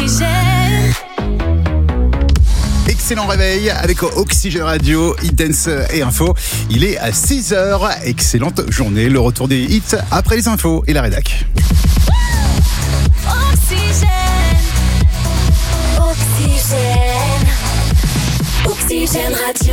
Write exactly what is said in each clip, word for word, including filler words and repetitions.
Oxygène. Excellent réveil avec Oxygène Radio, Hit Dance et Info. Il est à six heures. Excellente journée. Le retour des hits après les infos et la rédac. Oxygène. Oxygène. Oxygène Radio.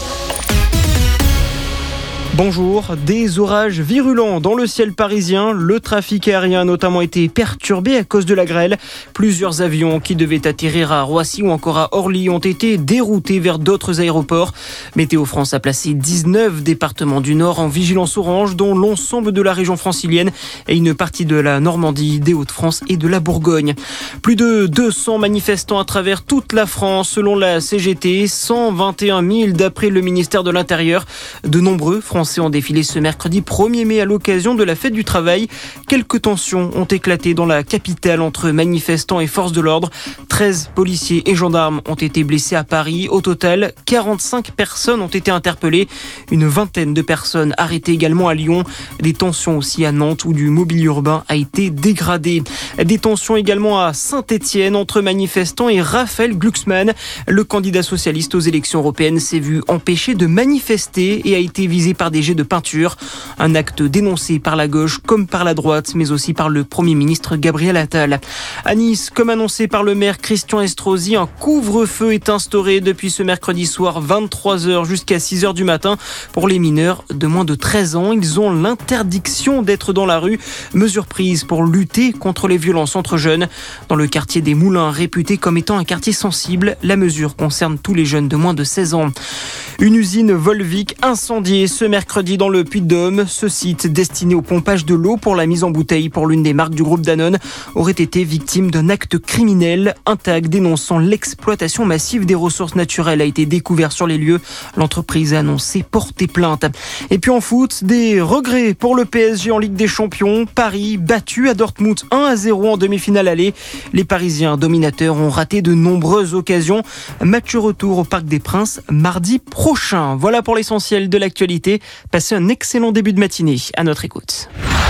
Bonjour, des orages virulents dans le ciel parisien. Le trafic aérien a notamment été perturbé à cause de la grêle. Plusieurs avions qui devaient atterrir à Roissy ou encore à Orly ont été déroutés vers d'autres aéroports. Météo France a placé dix-neuf départements du Nord en vigilance orange, dont l'ensemble de la région francilienne et une partie de la Normandie, des Hauts-de-France et de la Bourgogne. Plus de deux cents manifestants à travers toute la France selon la C G T, cent vingt et un mille d'après le ministère de l'Intérieur. De nombreux Français ont défilé ce mercredi premier mai à l'occasion de la fête du travail. Quelques tensions ont éclaté dans la capitale entre manifestants et forces de l'ordre. treize policiers et gendarmes ont été blessés à Paris. Au total, quarante-cinq personnes ont été interpellées. Une vingtaine de personnes arrêtées également à Lyon. Des tensions aussi à Nantes où du mobilier urbain a été dégradé. Des tensions également à Saint-Étienne entre manifestants et Raphaël Glucksmann. Le candidat socialiste aux élections européennes s'est vu empêché de manifester et a été visé par des jets de peinture. Un acte dénoncé par la gauche comme par la droite, mais aussi par le Premier ministre Gabriel Attal. À Nice, comme annoncé par le maire Christian Estrosi, un couvre-feu est instauré depuis ce mercredi soir, vingt-trois heures jusqu'à six heures du matin. Pour les mineurs de moins de treize ans, ils ont l'interdiction d'être dans la rue. Mesure prise pour lutter contre les violences entre jeunes. Dans le quartier des Moulins, réputé comme étant un quartier sensible, la mesure concerne tous les jeunes de moins de seize ans. Une usine Volvic incendiée ce mercredi dans le Puy-de-Dôme. Ce site, destiné au pompage de l'eau pour la mise en bouteille pour l'une des marques du groupe Danone, aurait été victime d'un acte criminel. Un tag dénonçant l'exploitation massive des ressources naturelles a été découvert sur les lieux. L'entreprise a annoncé porter plainte. Et puis en foot, des regrets pour le P S G en Ligue des Champions. Paris battu à Dortmund un à zéro en demi-finale aller. Les Parisiens dominateurs ont raté de nombreuses occasions. Match retour au Parc des Princes mardi prochain. Voilà pour l'essentiel de l'actualité. Passez un excellent début de matinée à notre écoute.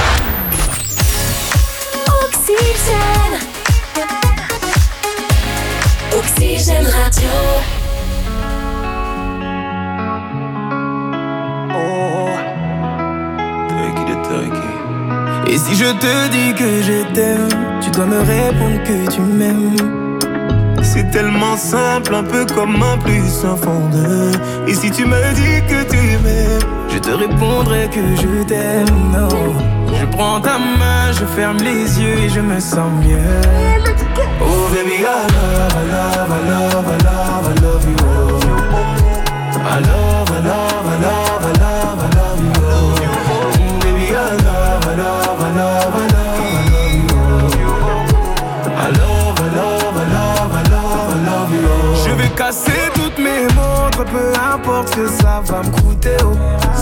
Oxygène. Oxygène Radio. Et si je te dis que je t'aime, tu dois me répondre que tu m'aimes. C'est tellement simple, un peu comme un plus un fond de. Et si tu me dis que tu m'aimes, je te répondrai que je t'aime. Non, je prends ta main, je ferme les yeux et je me sens mieux. Oh baby, I love, I love, I love, I love, I love you. I love, I love, I love, I love, I love you. Oh baby, I love, I love, I love, I love, I love you. I love, I love, I love, I love, I love you. Je vais casser toutes mes montres, peu importe ce que ça va me coûter. Oh.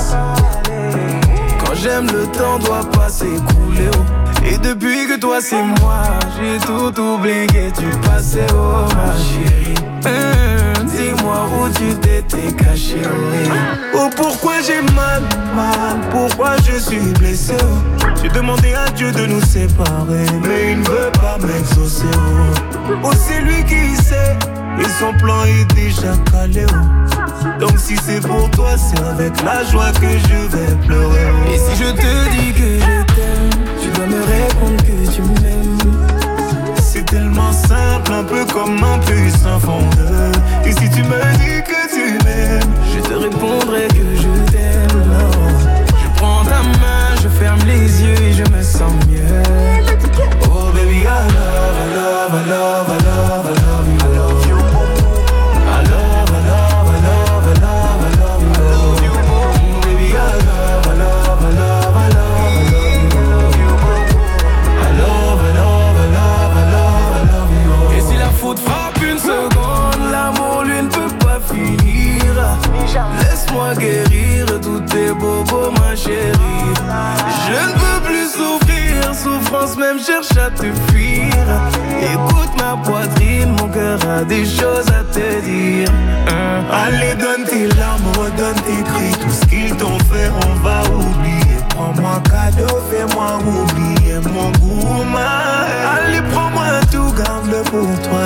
Quand j'aime, le temps doit pas s'écouler. Oh. Et depuis que toi c'est moi, j'ai tout oublié, tu passais, oh ma chérie. Mmh, dis-moi où tu t'étais caché, oui. Oh pourquoi j'ai mal, mal, pourquoi je suis blessé, oh. J'ai demandé à Dieu de nous séparer, mais il ne veut pas m'exaucer, oh. Oh c'est lui qui sait, et son plan est déjà calé, oh. Donc si c'est pour toi, c'est avec la joie que je vais pleurer, oh. Et si je te dis que je t'aime, tu dois me répondre que tu m'aimes. C'est tellement simple, un peu comme un plus un fond de. Et si tu me dis que tu m'aimes, je te répondrai que je t'aime. Non. Je prends ta main, je ferme les yeux et je me sens mieux. Oh baby, I love, I love, I love, I love, I love you. I love you. I love, I love, I love, I love, I love you. Oh baby, I love, I love, I love, I love, I love you. I love, I love, I love, I love, I love you. Et si la faute frappe une seconde, l'amour lui ne peut pas finir. Laisse-moi guérir tous tes bobos, ma chérie. Je ne peux plus souffrir, souffrance même cherche à te fuir. Écoute ma poitrine, mon cœur a des choses à te dire. hein. Allez donne tes larmes, redonne tes cris. Tout ce qu'ils t'ont fait on va oublier. Prends-moi cadeau, fais-moi oublier mon goût, ma. Allez prends-moi tout, garde-le pour toi.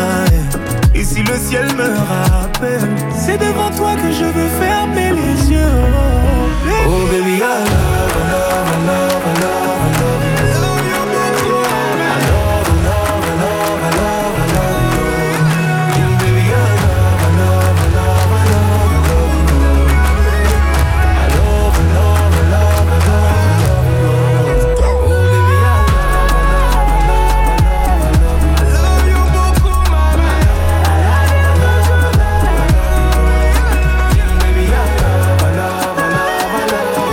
le ciel me rappelle. C'est devant toi que je veux fermer les yeux. Oh baby, oh, baby I love, I love, I love, I love, I love you. I love you, I love, I love, I love, I love, I love you. Oh baby I love, I love, I love, I love, I love you. I love, I love, I love, I love, I love you. Oh baby I love, I love, I love, I love, I love you. I love you beaucoup, mama. I love you, I love, I love, I love you. Baby I love, I love, I love, I love you.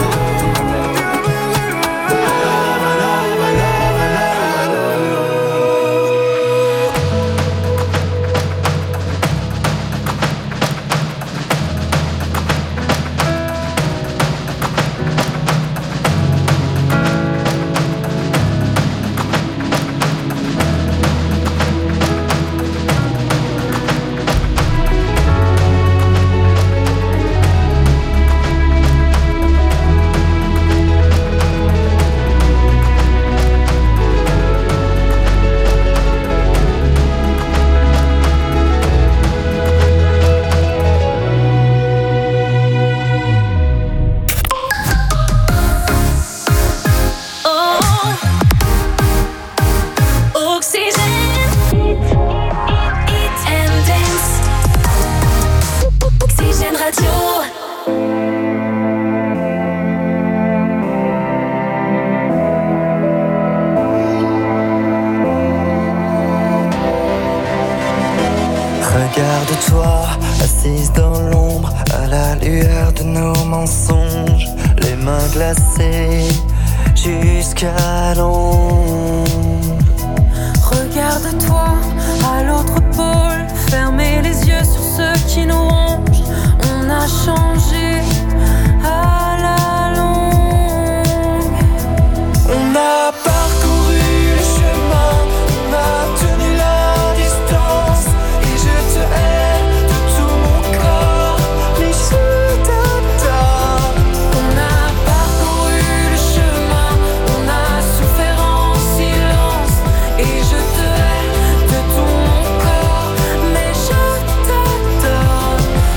Regarde-toi, assise dans l'ombre, à la lueur de nos mensonges, les mains glacées jusqu'à l'ombre. Regarde-toi à l'autre pôle, fermez les yeux sur ceux qui nous rongent. On a changé à la longue. On a parcouru le chemin, on a tenu la distance. Et je te hais de tout mon corps, mais je t'adore. On a parcouru le chemin, on a souffert en silence. Et je te hais de tout mon corps, mais je t'adore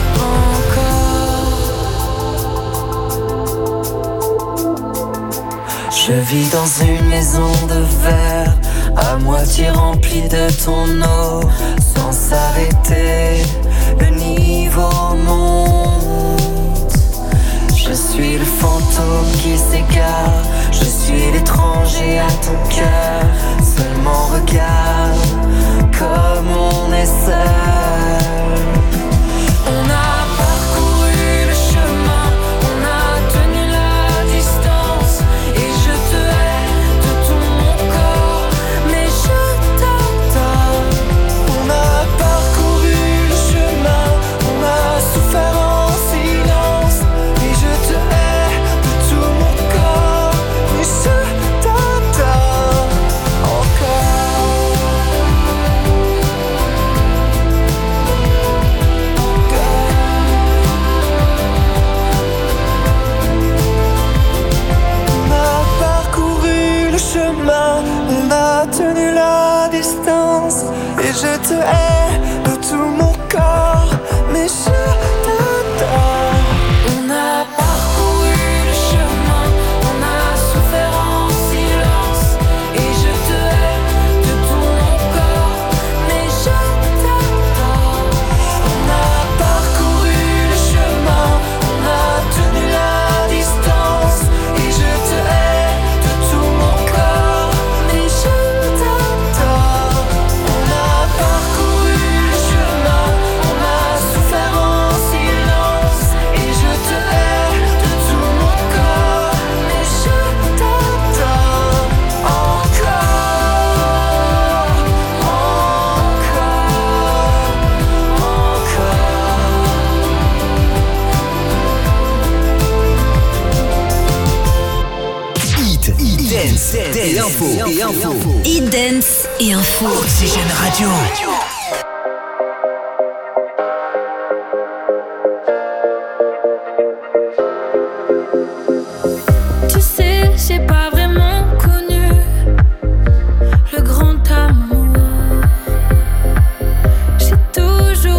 encore. Je vis dans une maison de verre, à moitié remplie de ton eau. Sans s'arrêter, le niveau monte. Je suis le fantôme qui s'égare, je suis l'étranger à ton cœur. Seulement regarde comme on est seul. On a parcouru le chemin, on a tenu la distance. Et je te hais de tout mon corps, mais je t'adore. On a parcouru le chemin, on a souffert en silence. Et je te hais de tout mon corps, mais je t'adore encore. On a parcouru le chemin, on a tenu la distance. Et je te hais de tout mon corps, mais je t'adore. On a parcouru le chemin, on a souffert en silence. Et je te hais de tout mon corps, mais je t'adore. On a parcouru le chemin, on a tenu la distance. Et je te hais de tout mon corps, mais je t'adore. On a parcouru le chemin, on a souffert en silence. Et je te hais de tout mon corps, mais je t'adore encore, encore, encore. Hit, hit, dance, et info, et info. Hit Dance et info. Oxygène Radio. Tu sais, j'ai pas vraiment connu le grand amour. J'ai toujours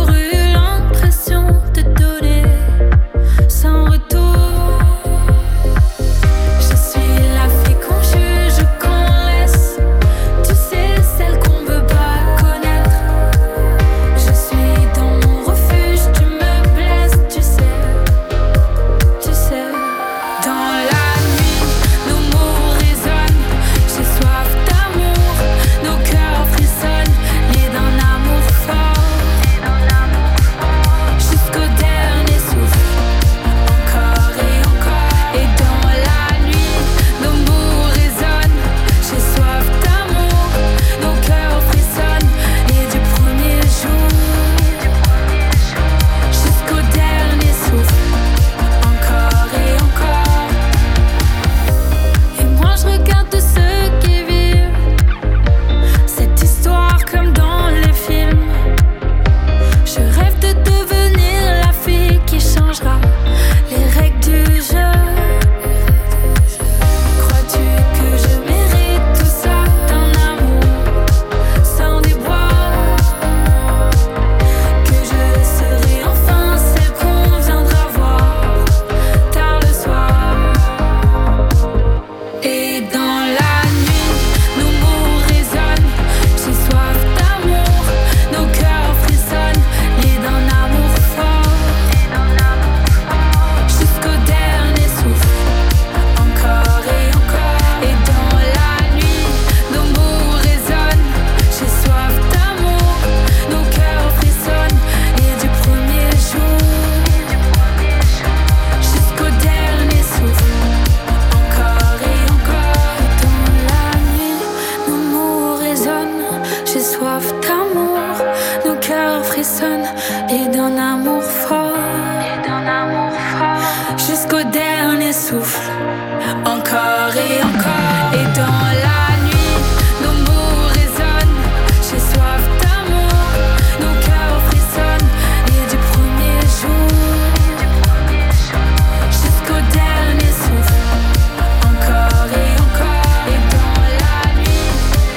jusqu'au dernier souffle, encore et encore. Et dans la nuit, nos mots résonnent. J'ai soif d'amour, nos cœurs frissonnent. Et du premier jour jusqu'au dernier souffle, encore et encore. Et dans la nuit,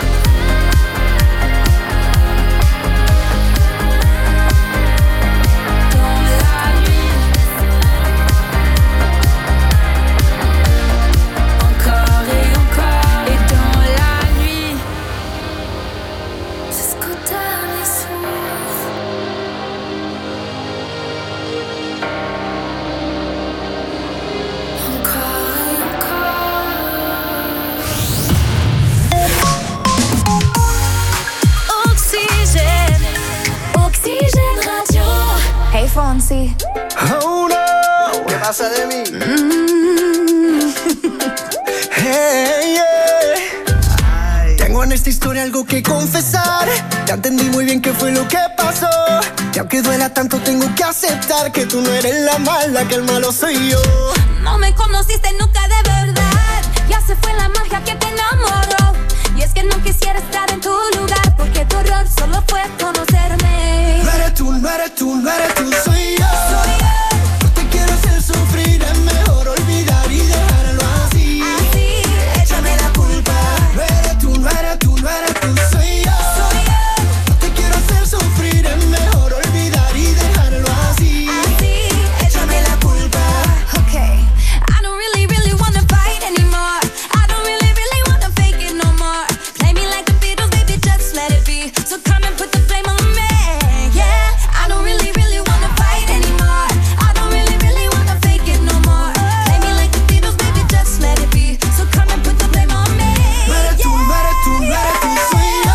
dans la nuit, encore et encore. Et dans la nuit, jusqu'au dernier souffle, encore et encore. Oxygène, Oxygène Radio. Hey Fonsi. Oh no, ¿qué pasa de mí? Hey, yeah. Tengo en esta historia algo que confesar. Ya entendí muy bien qué fue lo que pasó. Y aunque duela tanto tengo que aceptar que tú no eres la mala, que el malo soy yo. No me conociste nunca de verdad. Ya se fue la magia que te enamoró. Y es que no quisiera estar en tu lugar, porque tu error solo fue conocerme. No eres tú, no eres tú, no eres tú, soy yo. No te quiero hacer sufrir, es mejor olvidar y dejarlo así. Así, Échame la culpa. No eres tú, no eres tú, no eres tú, soy yo. No te quiero hacer sufrir, es mejor olvidar y dejarlo así. así, Échame la culpa. okay. I don't really, really wanna fight anymore. I don't really, really wanna fake it no more. Play me like the Beatles, baby, just let it be. So come and put the blame on me, yeah. I don't really, really wanna fight anymore. I don't really, really wanna fake it no more. Play me like the Beatles, baby, just let it be. So come and put the blame on me, No eres tú, no eres tú, no eres tú, soy yo.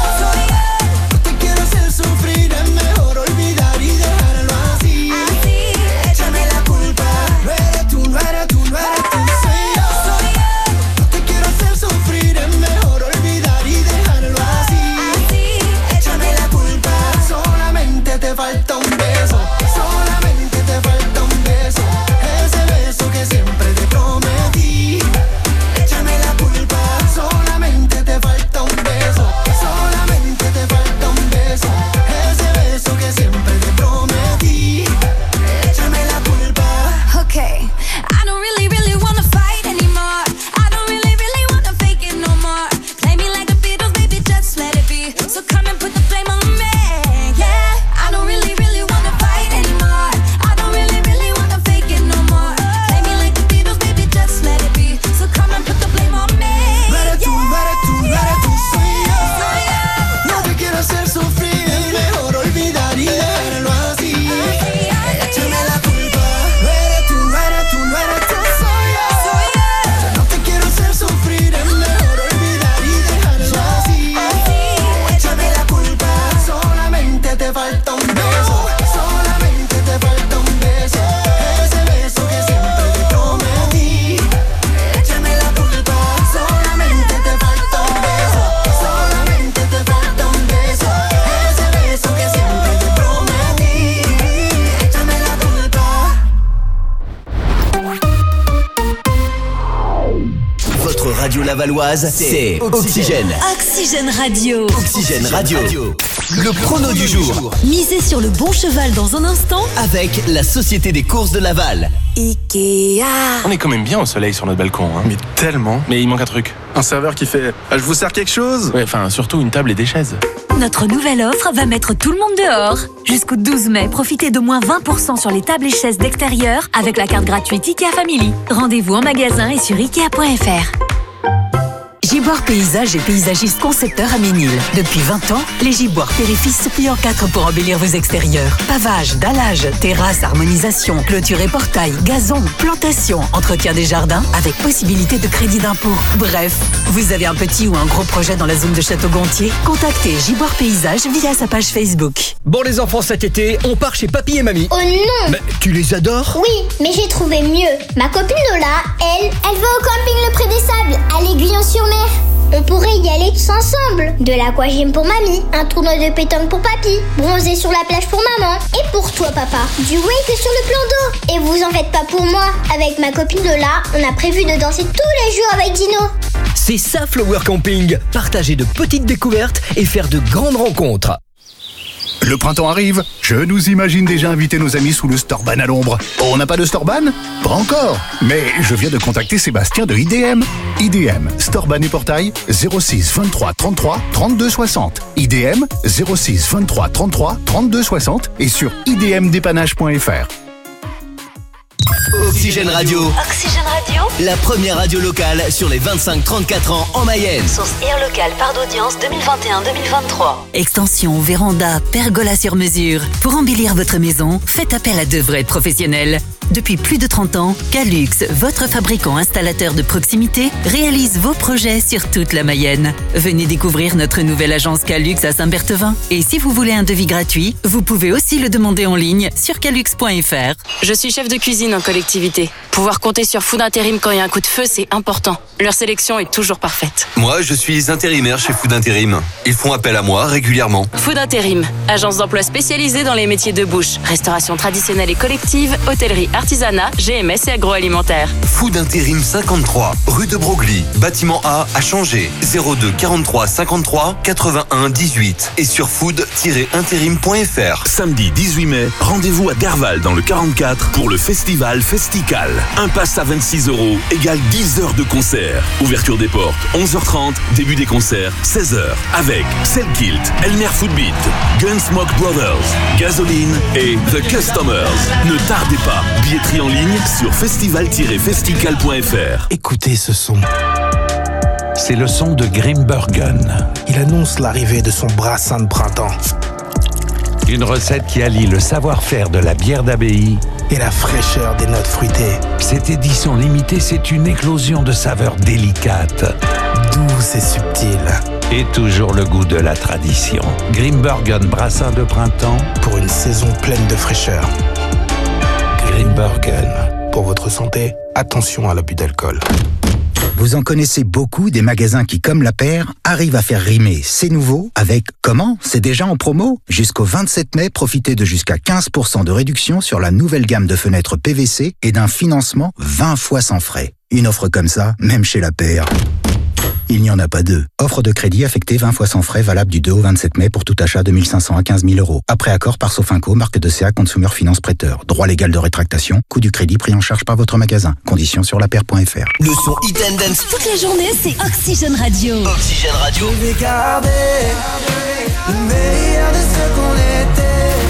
No te quiero hacer sufrir, es mejor olvidar y dejarlo así. así, Échame la culpa. No eres tú, no eres tú, no eres tú, soy yo. No te quiero hacer sufrir, es mejor olvidar y dejarlo así. así, Échame la culpa. Solamente te falta un beso. Solamente te falta un beso. Ese beso que siempre te prometí. Échame la culpa. Solamente te falta un beso. Solamente te falta un beso. Ese beso que siempre te prometí. Échame la culpa. okay. I don't really, really wanna fight anymore. I don't really, really wanna fake it no more. Play me like the Beatles, baby, just let it be. So come and put the blame on me, yeah. I don't really, really wanna fight anymore. I don't really, really wanna fake it no more. Play me like the Beatles, baby, just let it be. So come and put the blame on me, No eres tú, no eres tú, no eres tú, soy yo. Soy yo. No te quiero hacer sufrir, es mejor olvidar y dejarlo así. Así, así, Échame la culpa. No eres tú, no eres tú, no eres tú, soy yo. soy yo. No te quiero hacer sufrir, es mejor olvidar y dejarlo así. Échame la culpa. Solamente te falta un beso. Solamente te falta un beso. Ese beso que siempre te prometí. Échame la culpa. Solamente te falta un beso. Solamente te falta un beso. Ese beso que siempre te prometí. Échame la culpa. Votre radio lavalloise, c'est Oxygène. Oxygène Radio. Oxygène Radio. Le chrono du jour. Misez sur le bon cheval dans un instant. Avec la Société des courses de Laval. Ikea. On est quand même bien au soleil sur notre balcon, hein. Mais tellement. Mais il manque un truc. Un serveur qui fait ah, je vous sers quelque chose. Ouais, enfin, surtout une table et des chaises. Notre nouvelle offre va mettre tout le monde dehors. Jusqu'au douze mai, profitez de moins vingt pour cent sur les tables et chaises d'extérieur avec la carte gratuite Ikea Family. Rendez-vous en magasin et sur ikea point f r. Giboire Paysage et paysagiste concepteur à Ménil. Depuis vingt ans, les Giboires Périfis se plient en quatre pour embellir vos extérieurs. Pavage, dallage, terrasse, harmonisation, clôture et portail, gazon, plantation, entretien des jardins avec possibilité de crédit d'impôt. Bref, vous avez un petit ou un gros projet dans la zone de Château-Gontier? Contactez Giboire Paysage via sa page Facebook. Bon les enfants, cet été, on part chez papy et mamie. Oh non! Mais tu les adores? Oui, mais j'ai trouvé mieux. Ma copine Lola, elle, elle va au camping Le Pré des Sables, à l'Aiguillon-sur-Mer. On pourrait y aller tous ensemble. De l'aquagym pour mamie, un tournoi de pétanque pour papy, bronzer sur la plage pour maman. Et pour toi papa, du wake sur le plan d'eau. Et vous en faites pas pour moi, avec ma copine Lola, on a prévu de danser tous les jours avec Dino. C'est ça Flower Camping. Partager de petites découvertes et faire de grandes rencontres. Le printemps arrive, je nous imagine déjà inviter nos amis sous le Storban à l'ombre. On n'a pas de Storban ? Pas encore. Mais je viens de contacter Sébastien de I D M. I D M, Storban et Portail, zéro six vingt-trois trente-trois trente-deux soixante. I D M, zéro six vingt-trois trente-trois trente-deux soixante et sur i d m dépannage point f r. Oxygène Radio. Oxygène Radio. La première radio locale sur les vingt-cinq trente-quatre ans en Mayenne. Source Air Local, part d'audience deux mille vingt et un deux mille vingt-trois. Extension, véranda, pergola sur mesure. Pour embellir votre maison, faites appel à de vrais professionnels. Depuis plus de trente ans, Calux, votre fabricant installateur de proximité, réalise vos projets sur toute la Mayenne. Venez découvrir notre nouvelle agence Calux à Saint-Berthevin. Et si vous voulez un devis gratuit, vous pouvez aussi le demander en ligne sur calux point f r. Je suis chef de cuisine en collectivité. Pouvoir compter sur Food Intérim quand il y a un coup de feu, c'est important. Leur sélection est toujours parfaite. Moi, je suis intérimaire chez Food Intérim. Ils font appel à moi régulièrement. Food Intérim, agence d'emploi spécialisée dans les métiers de bouche, restauration traditionnelle et collective, hôtellerie, artisanat, G M S et agroalimentaire. Food Intérim cinquante-trois, rue de Broglie, bâtiment A à Changer, zéro deux quarante-trois cinquante-trois quatre-vingt-un dix-huit et sur food tiret intérim point f r. Samedi dix-huit mai, rendez-vous à Derval dans le quarante-quatre pour le festival Festical. Un pass à vingt-six euros égale dix heures de concert. Ouverture des portes onze heures trente, début des concerts seize heures avec Selkilt, Elmer Footbeat, Gunsmoke Brothers, Gasoline et The Customers. Ne tardez pas, billetterie en ligne sur festival tiret festical point f r. Écoutez ce son. C'est le son de Grimbergen. Il annonce l'arrivée de son brassin de printemps. Une recette qui allie le savoir-faire de la bière d'abbaye et la fraîcheur des notes fruitées. Cette édition limitée, c'est une éclosion de saveurs délicates, douces et subtiles. Et toujours le goût de la tradition. Grimbergen brassin de printemps pour une saison pleine de fraîcheur. Grimbergen. Pour votre santé, attention à l'abus d'alcool. Vous en connaissez beaucoup des magasins qui, comme La Paire, arrivent à faire rimer c'est nouveau avec comment c'est déjà en promo. Jusqu'au vingt-sept mai, profitez de jusqu'à quinze pour cent de réduction sur la nouvelle gamme de fenêtres P V C et d'un financement vingt fois sans frais. Une offre comme ça, même chez La Paire, il n'y en a pas deux. Offre de crédit affectée vingt fois sans frais, valable du deux au vingt-sept mai pour tout achat de mille cinq cents à quinze mille euros. Après accord par Sofinco, marque de C A Consumer Finance Prêteur. Droit légal de rétractation, coût du crédit pris en charge par votre magasin. Conditions sur la paire point f r. Le son Hit and Dance. Toute la journée, c'est Oxygène Radio. Oxygène Radio. Je vais garder le meilleur de ce qu'on était.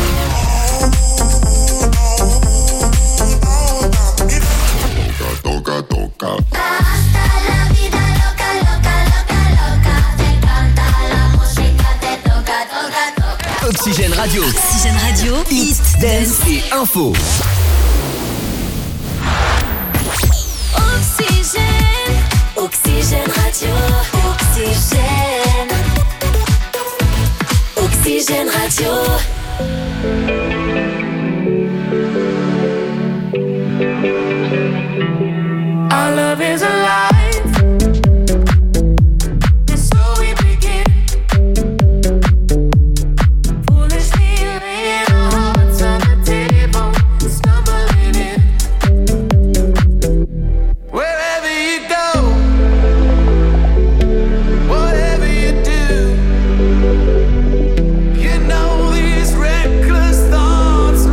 Toca, toca, toca. Oxygène Radio. Oxygène Radio. Hit, dance et info. Oxygène. Oxygène Radio. Oxygène. Oxygène Radio. Our love is alive.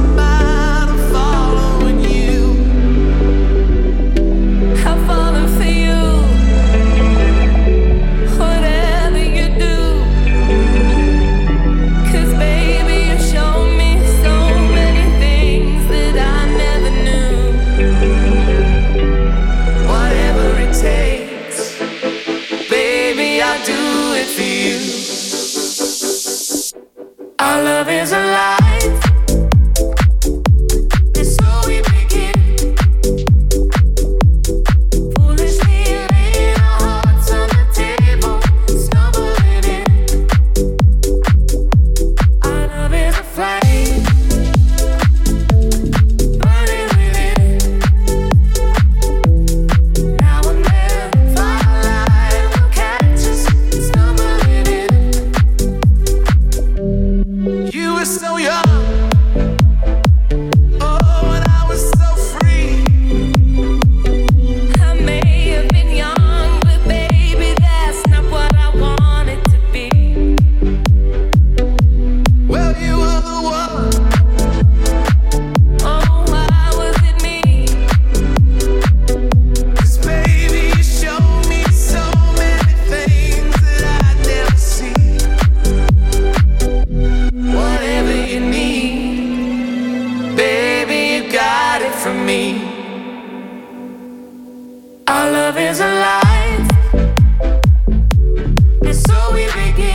Follow love is alive. And so we begin.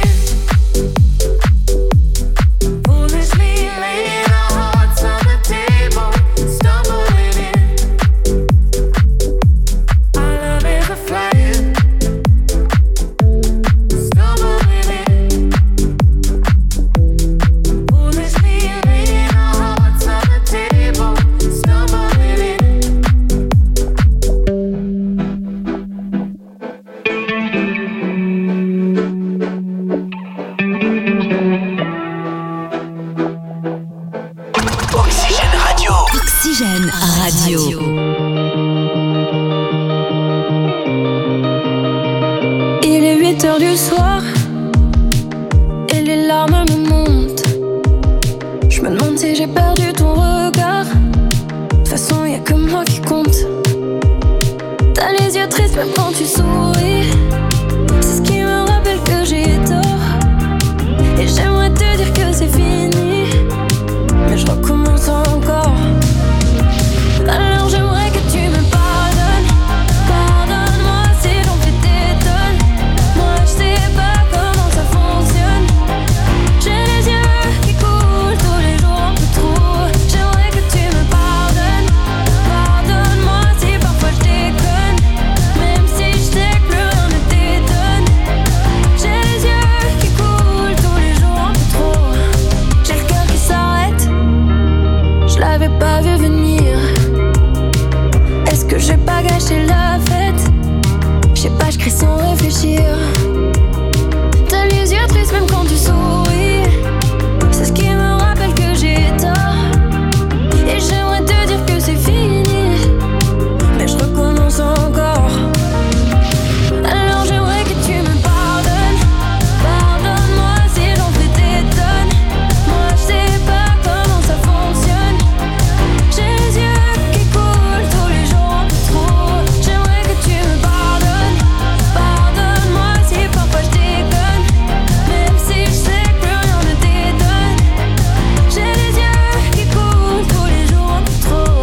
Foolishly laying our hearts on the table, stumbling in. Our love is a flight, stumbling in. Foolishly laying our hearts on the table, stumbling in. Oxygène Radio. Oxygène Radio. Il est huit heures du soir et les larmes me montent. Je me demande si j'ai perdu ton regard. De toute façon, y'a que moi qui compte. T'as les yeux tristes même quand tu souris. C'est ce qui me rappelle que j'ai tort. Et j'aimerais te dire que c'est fini, mais je recommence encore. Alors j'aimerais que tu me pardonnes. Pardonne-moi si j'en fais des tonnes. Moi je sais pas comment ça fonctionne. J'ai les yeux qui coulent tous les jours un peu trop. J'aimerais que tu me pardonnes. Pardonne-moi si parfois je déconne, même si je sais que plus rien ne t'étonne. J'ai les yeux qui coulent tous les jours un peu trop. J'ai le cœur qui s'arrête, je l'avais pas vu venir. Est-ce que j'ai pas gâché la fête? Je sais pas, je crie sans réfléchir. T'as les yeux tristes même quand tu souris. C'est ce qui me rappelle que j'ai tort. Et j'aimerais te dire que c'est fini, mais je recommence encore. Alors j'aimerais que tu me pardonnes. Pardonne-moi si j'en fais des tonnes. Moi je sais pas comment ça fonctionne. J'ai les yeux qui coulent tous les jours un peu trop. J'aimerais que tu me pardonnes. Pardonne-moi si parfois je déconne, même si je sais que plus rien ne t'étonne. J'ai les yeux qui coulent tous les jours un peu trop.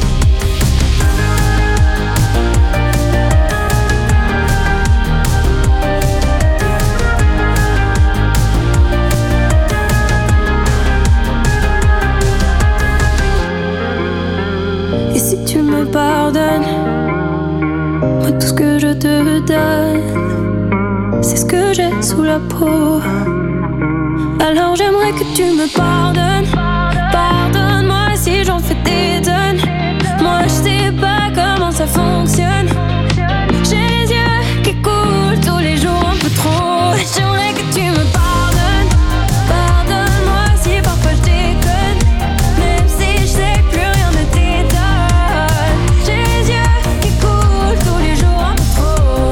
Et si tu me pardonnes, moi tout ce que je te donne, c'est ce que j'ai sous la peau. Alors j'aimerais que tu me pardonnes. Pardonne-moi si j'en fais des tonnes. Moi je sais pas comment ça fonctionne. J'ai les yeux qui coulent tous les jours un peu trop. J'aimerais que tu me pardonnes. Pardonne-moi si parfois je déconne, même si je sais que plus rien ne t'étonne. J'ai les yeux qui coulent tous les jours un peu trop.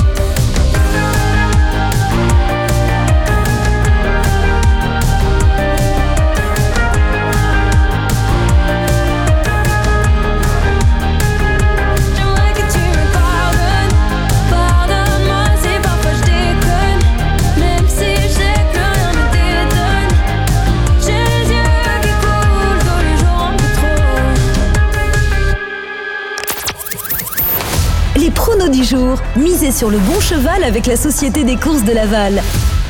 J'aimerais que tu me pardonnes. Pardonne-moi si parfois je déconne, même si je sais que plus rien ne t'étonne. J'ai les yeux qui coulent tous les jours un peu trop. Les pronos du jour. Misez sur le bon cheval avec la Société des courses de Laval.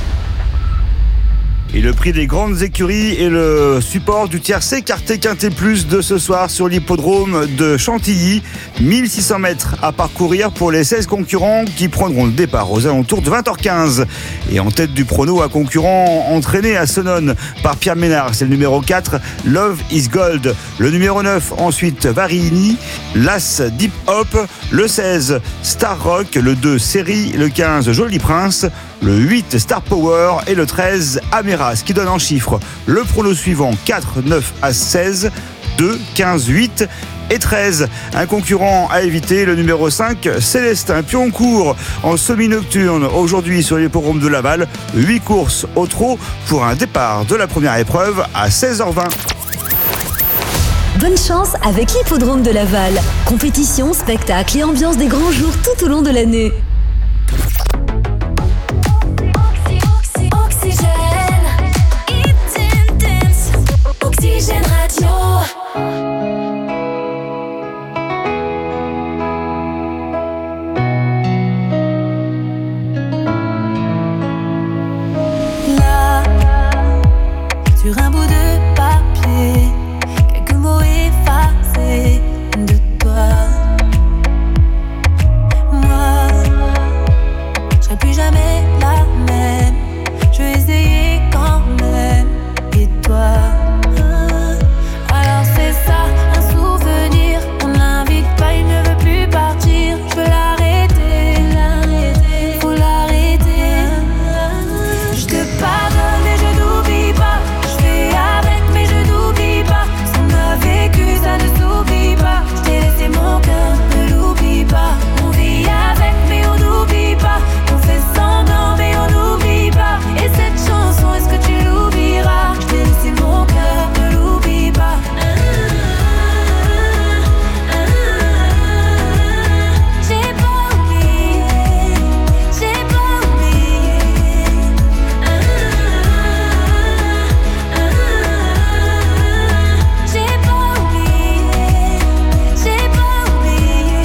Et le prix des grandes écuries et le support du tiercé Quarté Quintet Plus de ce soir sur l'hippodrome de Chantilly. mille six cents mètres à parcourir pour les seize concurrents qui prendront le départ aux alentours de vingt heures quinze. Et en tête du prono, un concurrent entraîné à Sonone par Pierre Ménard, c'est le numéro quatre, Love is Gold. Le numéro neuf, ensuite Varini, l'As Deep Hop, le seize Star Rock, le deux Série, le quinze Joli Prince, le huit Star Power et le treize Améra. Ce qui donne en chiffres le prono suivant quatre, neuf à seize, deux, quinze, huit et treize. Un concurrent à éviter, le numéro cinq, Célestin Pioncourt, en semi-nocturne aujourd'hui sur l'hippodrome de Laval. huit courses au trot pour un départ de la première épreuve à seize heures vingt. Bonne chance avec l'hippodrome de Laval. Compétition, spectacle et ambiance des grands jours tout au long de l'année. Oxygène Radio. passer de toi. Moi, je serai plus jamais la même. Je vais essayer quand même. Et toi, alors c'est ça, un souvenir. On l'invite pas, il ne veut plus partir. Je veux l'arrêter, l'arrêter, faut l'arrêter. Je te pardonne et je n'oublie pas. Je fais avec mais je n'oublie pas. Ce qu'on a vécu, ça ne s'oublie pas. Je t'ai laissé mon cœur, ne l'oublie pas. On vit avec mais on n'oublie pas. On fait semblant mais on n'oublie pas. Et cette chanson, est-ce que tu l'oublieras? Je t'ai laissé mon cœur, ne l'oublie pas. J'ai pas oublié, j'ai pas oublié. J'ai pas oublié, j'ai pas oublié.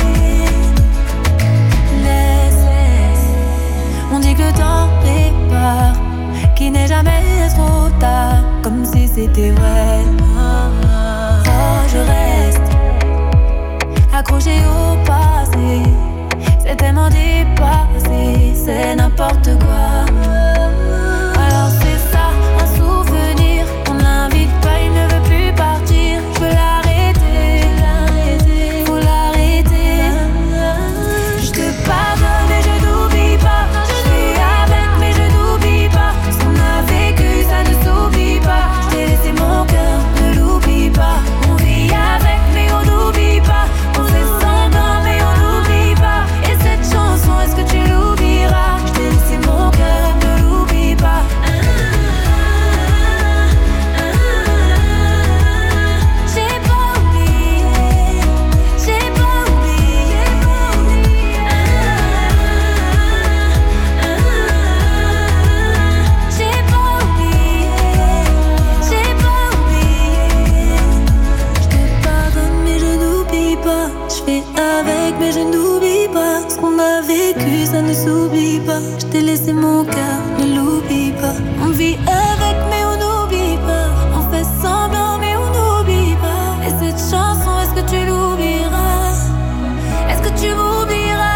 Laisse, laisse. On dit que le temps répare, qu'il n'est jamais trop tard, comme si c'était vrai. Oh, je reste accroché au passé, c'est tellement dépassé, c'est n'importe quoi. Alors c'est ça, un souvenir, on l'invite pas, il ne veut plus partir. Je veux l'arrêter, l'arrêter, faut l'arrêter. Je te pardonne et je n'oublie pas. Je suis avec mais je n'oublie pas. Ce qu'on a vécu, ça ne s'oublie pas. Je t'ai laissé mon cœur, ne l'oublie pas. On vit avec mais on n'oublie pas. On fait semblant mais on n'oublie pas. Et cette chanson, est-ce que tu l'oublieras? Je t'ai laissé mon cœur, ne l'oublie pas. J'ai pas oublié, j'ai pas oublié. J'ai pas oublié, j'ai pas oublié. Je te pardonne mais je n'oublie pas. Je fais avec mais je n'oublie pas. Ce qu'on a vécu ça ne s'oublie pas. Je t'ai laissé mon cœur, ne l'oublie pas. On vit avec mais on n'oublie pas. On fait semblant mais on n'oublie pas. Et cette chanson, est-ce que tu l'oublieras? Est-ce que tu m'oublieras?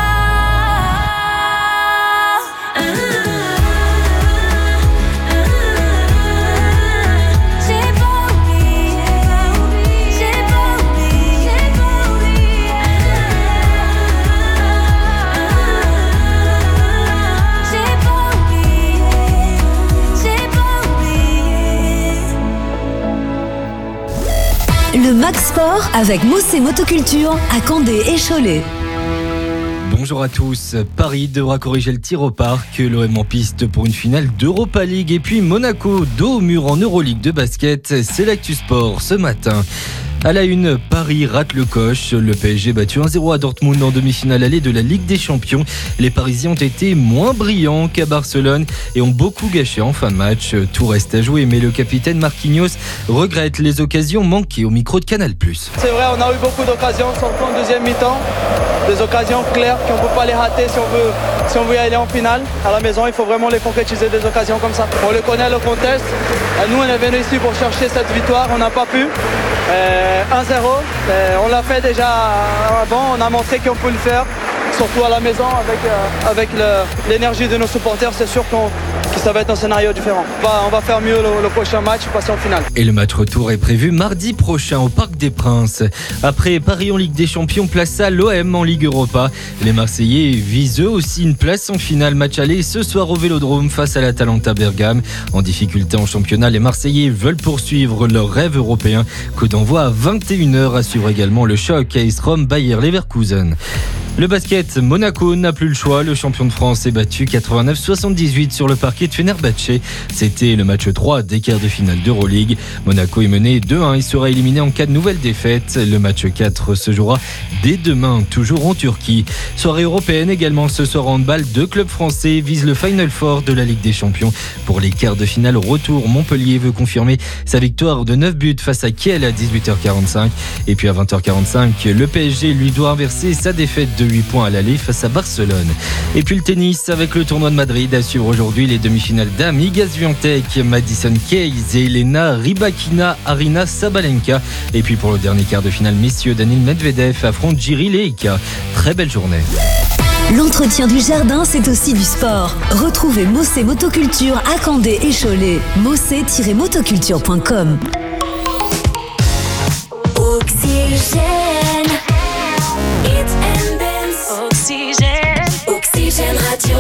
J'ai pas oublié, j'ai pas oublié, j'ai pas oublié. J'ai pas oublié, j'ai pas oublié. Le Max Sport avec Mossé Motoculture à Condé et Cholet. Bonjour à tous. Paris devra corriger le tir au parc. L'O M en piste pour une finale d'Europa League. Et puis Monaco, dos au mur en Euroleague de basket. C'est l'actu sport ce matin. À la une, Paris rate le coche. Le P S G battu un zéro à Dortmund en demi-finale allée de la Ligue des Champions. Les Parisiens ont été moins brillants qu'à Barcelone et ont beaucoup gâché en fin de match. Tout reste à jouer, mais le capitaine Marquinhos regrette les occasions manquées au micro de Canal plus. C'est vrai, on a eu beaucoup d'occasions, surtout en deuxième mi-temps. Des occasions claires qu'on ne peut pas les rater si on veut, si on veut y aller en finale. À la maison, il faut vraiment les concrétiser, des occasions comme ça. On le connaît, le contexte. Nous, on est venus ici pour chercher cette victoire. On n'a pas pu. Euh, un zéro, euh, on l'a fait déjà avant. On a montré qu'on peut le faire. Surtout à la maison, avec, euh, avec le, l'énergie de nos supporters, c'est sûr qu'on, que ça va être un scénario différent. On va, on va faire mieux le, le prochain match et passer en finale. Et le match retour est prévu mardi prochain au Parc des Princes. Après Paris en Ligue des Champions, place à l'O M en Ligue Europa. Les Marseillais visent eux aussi une place en finale. Match aller ce soir au Vélodrome face à l'Atalanta Bergame. En difficulté en championnat, les Marseillais veulent poursuivre leur rêve européen. Coup d'envoi à vingt et une heures, à suivre également le choc A S Rome Bayer Leverkusen. Le basket, Monaco n'a plus le choix. Le champion de France est battu quatre-vingt-neuf soixante-dix-huit sur le parquet de Fenerbahçe. C'était le match trois des quarts de finale d'Euroleague. Monaco est mené deux un et sera éliminé en cas de nouvelle défaite. Le match quatre se jouera dès demain, toujours en Turquie. Soirée européenne également ce soir en handball. Deux clubs français visent le Final Four de la Ligue des Champions. Pour les quarts de finale retour, Montpellier veut confirmer sa victoire de neuf buts face à Kiel à dix-huit heures quarante-cinq. Et puis à vingt heures quarante-cinq, le P S G lui doit inverser sa défaite de huit points à l'aller face à Barcelone. Et puis le tennis avec le tournoi de Madrid à suivre aujourd'hui les demi-finales dames. Iga Swiatek, Madison Keys et Elena Rybakina, Arina Sabalenka. Et puis pour le dernier quart de finale messieurs, Daniil Medvedev affronte Jiří Lehečka. Très belle journée. L'entretien du jardin, c'est aussi du sport. Retrouvez Mossé Motoculture à Candé et Cholet. mossé tiret motoculture point com. Oxygène. Hits and dance. Oxygène. Oxygène Radio.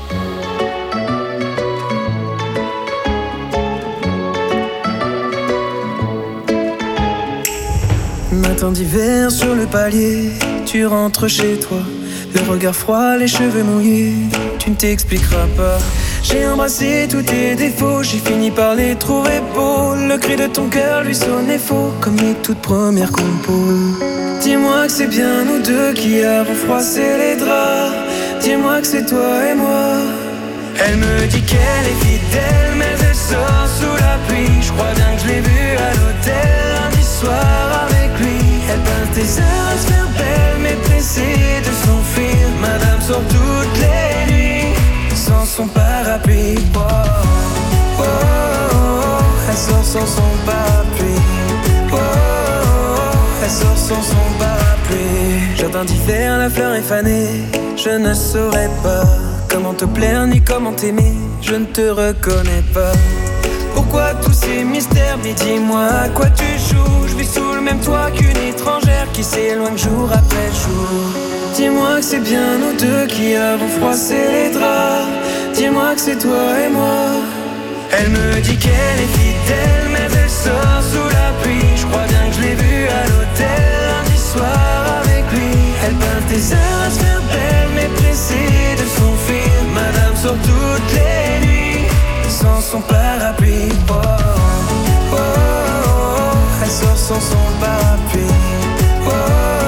Matin d'hiver sur le palier, tu rentres chez toi. Le regard froid, les cheveux mouillés, tu ne t'expliqueras pas. J'ai embrassé tous tes défauts, j'ai fini par les trouver beaux. Le cri de ton cœur lui sonnait faux, comme les toutes premières compos. Dis-moi que c'est bien nous deux qui avons froissé les draps. Dis-moi que c'est toi et moi. Elle me dit qu'elle est fidèle, mais elle sort sous la pluie. Je crois bien que je l'ai vue à l'hôtel lundi soir avec lui. Elle peint tes heures à se faire belle, mais pressée de s'enfuir. Madame sort toutes les nuits sans son parapluie. Oh, oh, oh, oh. Elle sort sans son parapluie. Oh, oh, oh. Elle sort sans son parapluie. Jardin d'hiver, la fleur est fanée. Je ne saurais pas comment te plaire ni comment t'aimer. Je ne te reconnais pas. Pourquoi tous ces mystères? Mais dis-moi à quoi tu joues. Je vis sous le même toit qu'une étrangère qui s'éloigne jour après jour. Dis-moi que c'est bien nous deux qui avons froissé les draps. Dis-moi que c'est toi et moi. Elle me dit qu'elle est fidèle, mais elle sort sous la pluie. Je crois bien que je l'ai vue à l'hôtel lundi soir avec lui. Elle peint tes heures à se faire belle, mais pressée de s'enfuir. Madame sort toutes les nuits sans son parapluie. Oh, oh, oh, oh. Elle sort sans son parapluie. Oh, oh,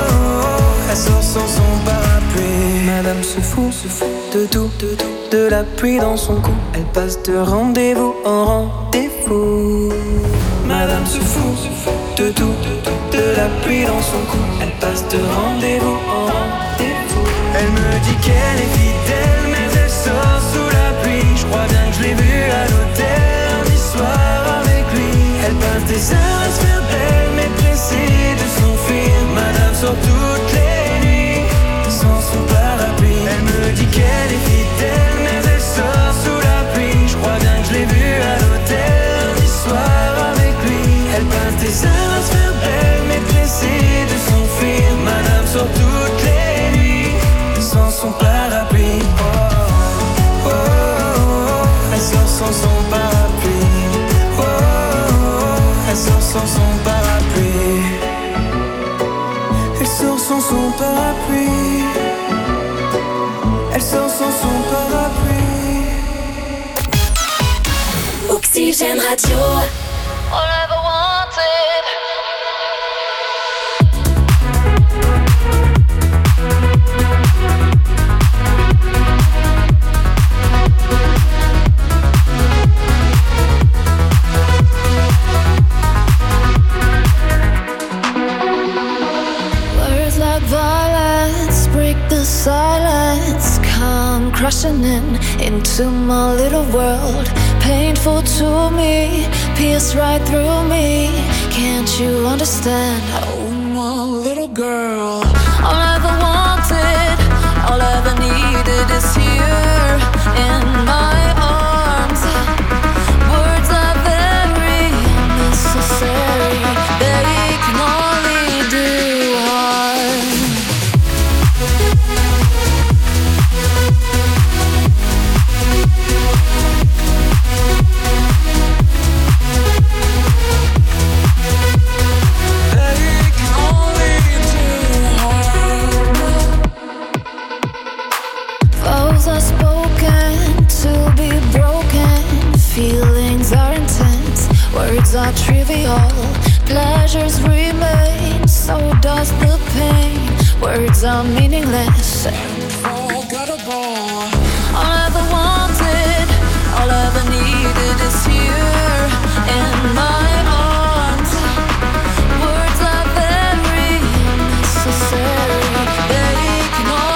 oh. Elle sort sans son parapluie. Madame se fout, se fout de tout, de tout, de la pluie dans son cou. Elle passe de rendez-vous en rendez-vous. Madame se fout, se fout de tout, de tout, de la pluie dans son cou. Elle passe de rendez-vous en rendez-vous. Elle me dit qu'elle est fidèle, mais elle sort sous la pluie. Je crois bien que je l'ai vue à l'hôtel lundi soir avec lui. Elle passe des heures à se faire belle, mais pressée de s'enfuir. Madame sort toutes les nuits sans son parapluie. Elle me dit qu'elle est fidèle, mais elle sort sous la pluie. Je crois bien que je l'ai vue à l'hôtel lundi soir avec lui. Elle passe des heures à se faire belle, mais pressée de s'enfuir. Madame sort toutes les nuits sans son parapluie. Oh, oh, oh, oh. Elle sort sans son parapluie. Oh, oh, oh. Elle sort sans son parapluie. Elle sort sans son parapluie. Elle sort sans son parapluie. Oxygène Radio. All I ever wanted. Words like violence break the silence, come crushing in into my little world. Painful to me, pierce right through me. Can't you understand? Oh, my little girl. All I ever wanted, all I ever needed is here in my arms. Words are very unnecessary. They can only do harm. Vows are spoken to be broken. Feelings are intense, words are trivial. Pleasures remain, so does the pain. Words are meaningless and forgettable. All I ever wanted, all I ever needed is here in my arms. Words are very unnecessary. They can all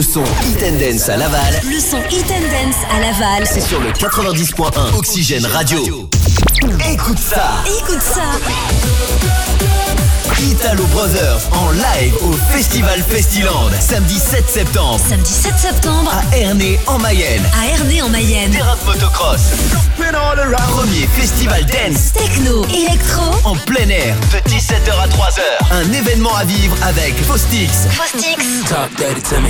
Le son Hit and Dance à Laval. Le son Hit and Dance à Laval. C'est sur le quatre-vingt-dix point un Oxygène Radio. Écoute ça. Écoute ça. Italo Brothers en live au Festival Festiland. Samedi sept septembre. Samedi sept septembre. À Ernée en Mayenne. À Ernée en Mayenne. Terrain de motocross. Premier festival dance. Techno. Électro. En plein air. De dix-sept heures à trois heures. Un événement à vivre avec Faustix. Faustix. Talk dirty to me.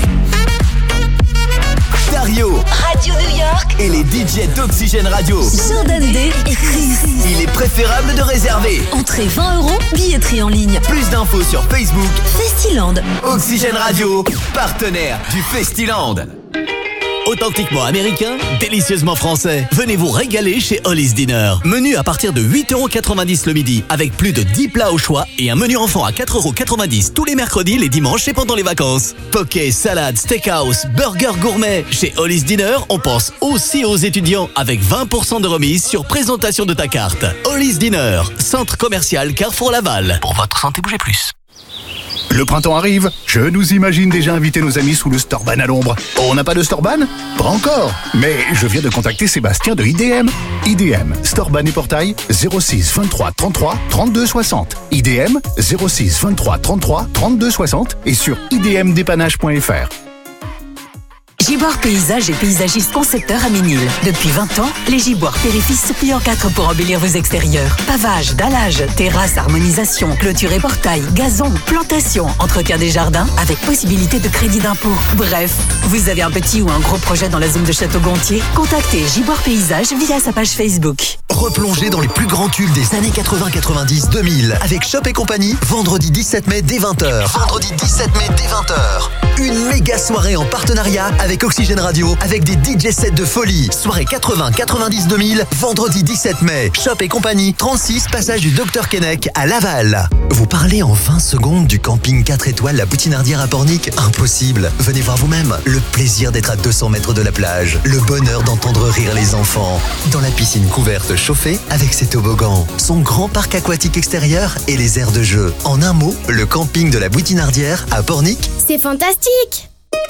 Dario. Radio New York. Et les D J d'Oxygène Radio. Jordan D et Chris. Il est préférable de réserver. Entrée vingt euros, billetterie en ligne. Plus d'infos sur Facebook. Festiland. Oxygène Radio, partenaire du Festiland. Authentiquement américain, délicieusement français. Venez vous régaler chez Holly's Dinner. Menu à partir de huit euros quatre-vingt-dix le midi, avec plus de dix plats au choix et un menu enfant à quatre euros quatre-vingt-dix tous les mercredis, les dimanches et pendant les vacances. Poké, salade, steakhouse, burger gourmet. Chez Holly's Dinner, on pense aussi aux étudiants avec vingt pour cent de remise sur présentation de ta carte. Holly's Dinner, centre commercial Carrefour Laval. Pour votre santé, bougez plus. Le printemps arrive, je nous imagine déjà inviter nos amis sous le Storban à l'ombre. On n'a pas de Storban? Pas encore, mais je viens de contacter Sébastien de I D M. I D M, Storban et Portail, zéro six vingt-trois trente-trois trente-deux soixante. I D M, zéro six vingt-trois trente-trois trente-deux soixante et sur i d m dépannage point f r. Giboire Paysage et paysagiste concepteur à Ménil. Depuis vingt ans, les giboires Périfis se plient en quatre pour embellir vos extérieurs. Pavage, dallage, terrasse, harmonisation, clôture et portail, gazon, plantation, entretien des jardins avec possibilité de crédit d'impôt. Bref, vous avez un petit ou un gros projet dans la zone de Château-Gontier? Contactez Giboire Paysage via sa page Facebook. Replongez dans les plus grands tubes des années quatre-vingts, quatre-vingt-dix, deux mille avec Shop et compagnie, vendredi dix-sept mai dès vingt heures. Vendredi dix-sept mai dès vingt heures. Une méga soirée en partenariat avec Oxygène Radio avec des D J sets de folie. Soirée quatre-vingts, quatre-vingt-dix, deux mille, vendredi dix-sept mai. Shop et compagnie, trente-six, passage du Docteur Keinec à Laval. Vous parlez en vingt secondes du camping quatre étoiles La Boutinardière à Pornic? Impossible. Venez voir vous-même. Le plaisir d'être à deux cents mètres de la plage. Le bonheur d'entendre rire les enfants. Dans la piscine couverte chauffée avec ses toboggans. Son grand parc aquatique extérieur et les aires de jeu. En un mot, le camping de La Boutinardière à Pornic. C'est fantastique!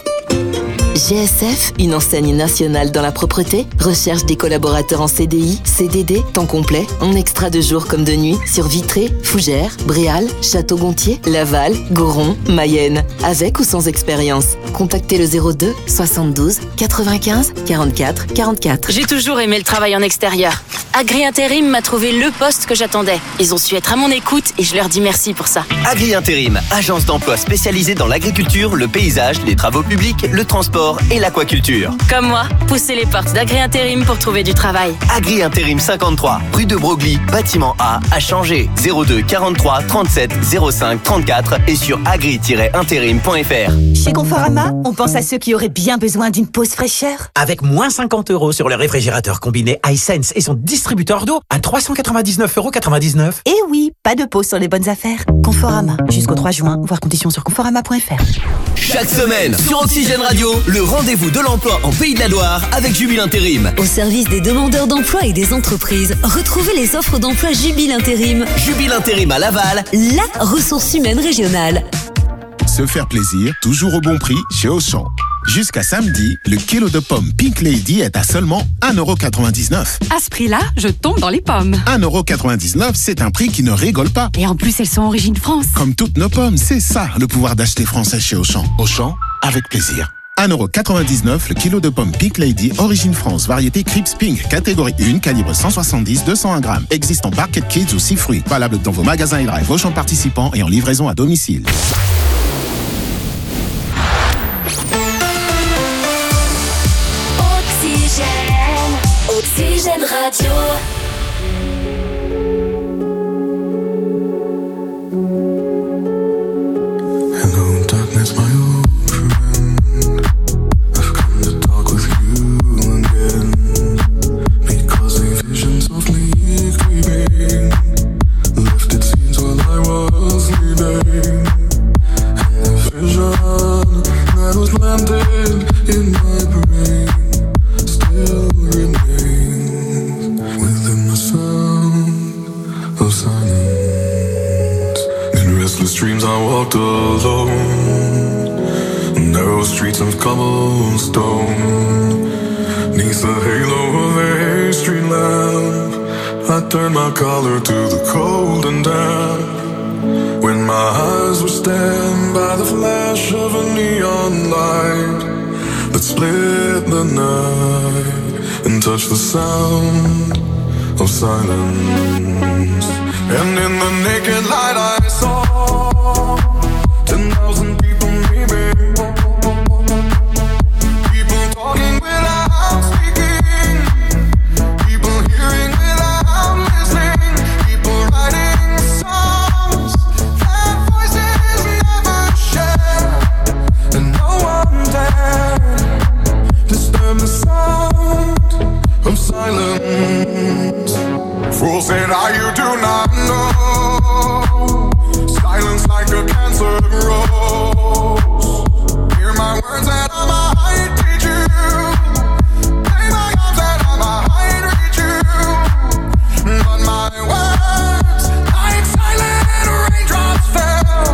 G S F, une enseigne nationale dans la propreté, recherche des collaborateurs en C D I, C D D, temps complet, en extra de jour comme de nuit, sur Vitré, Fougères, Bréal, Château-Gontier, Laval, Goron, Mayenne, avec ou sans expérience. Contactez le zéro deux soixante-douze quatre-vingt-quinze quarante-quatre quarante-quatre. J'ai toujours aimé le travail en extérieur. Agri Intérim m'a trouvé le poste que j'attendais. Ils ont su être à mon écoute et je leur dis merci pour ça. Agri Intérim, agence d'emploi spécialisée dans l'agriculture, le paysage, les travaux publics, le transport et l'aquaculture. Comme moi, poussez les portes d'Agri Intérim pour trouver du travail. Agri Intérim cinquante-trois, rue de Broglie, bâtiment A, à Changé. zéro deux quarante-trois trente-sept zéro cinq trente-quatre et sur agri tiret intérim point f r. Chez Conforama, on pense à ceux qui auraient bien besoin d'une pause fraîcheur. Avec moins cinquante euros sur le réfrigérateur combiné iSense et son distributeur d'eau à trois cent quatre-vingt-dix-neuf euros quatre-vingt-dix-neuf. Et oui, pas de pause sur les bonnes affaires. Conforama, jusqu'au trois juin, voir conditions sur conforama point f r. Chaque semaine, sur Oxygène Radio, le rendez-vous de l'emploi en Pays de la Loire avec Jubile Intérim. Au service des demandeurs d'emploi et des entreprises, retrouvez les offres d'emploi Jubile Intérim. Jubile Intérim à Laval, la ressource humaine régionale. Se faire plaisir, toujours au bon prix chez Auchan. Jusqu'à samedi, le kilo de pommes Pink Lady est à seulement un euro quatre-vingt-dix-neuf. À ce prix-là, je tombe dans les pommes. un euro quatre-vingt-dix-neuf, c'est un prix qui ne rigole pas. Et en plus, elles sont origine France. Comme toutes nos pommes, c'est ça le pouvoir d'acheter français chez Auchan. Auchan, avec plaisir. un euro quatre-vingt-dix-neuf le kilo de pommes Pink Lady, origine France, variété Crips Pink, catégorie un, calibre cent soixante-dix à deux cent un grammes. Existe en Barquette Kids ou six fruits. Valable dans vos magasins et drive Auchan participants et en livraison à domicile. Oxygène Radio. Hello, darkness, my old friend. I've come to talk with you again. Because a vision softly creeping left its scenes while I was sleeping. And the vision that was planted in my brain still remains within the sound of silence. In restless dreams I walked alone, and Narrow streets of cobblestone, neath the halo of a street lamp, I turned my collar to the cold and damp. When my eyes were stabbed by the flash of a neon light that split the night and touched the sound of silence. And in the naked light I saw ten thousand people maybe, people talking without speaking, people hearing without listening, people writing songs that voices never share, and no one dared disturb the sound of silence. Fools said, "Ah, you do not know. Silence like a cancer grows. Hear my words and I might teach you. Play my arms and I might reach you. But my words, like silent raindrops, fell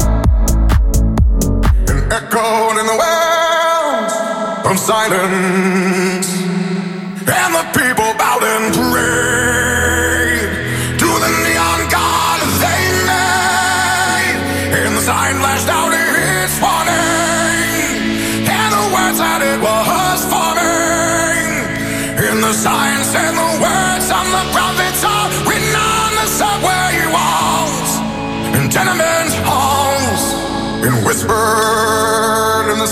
and echoed in the wells of silence. And the people bowed and prayed to the neon god they made. And the sign flashed out its warning, and the words that it was forming. And the sign said the words of the prophets are written on the subway walls and tenement halls, and whispered in the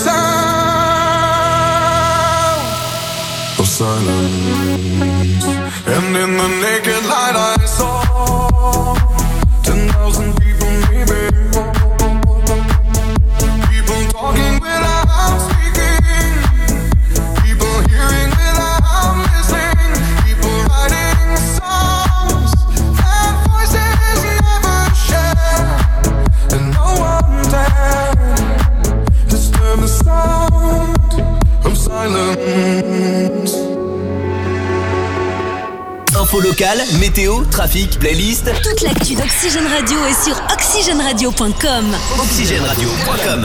sound of silence. And in the naked light I saw ten thousand people maybe, people talking without speaking, people hearing without listening, people writing songs that voices never share, and no one dared disturb the sound of silence. Info locale, météo, trafic, playlist. Toute l'actu d'Oxygène Radio est sur oxygène radio point com. oxygène radio point com.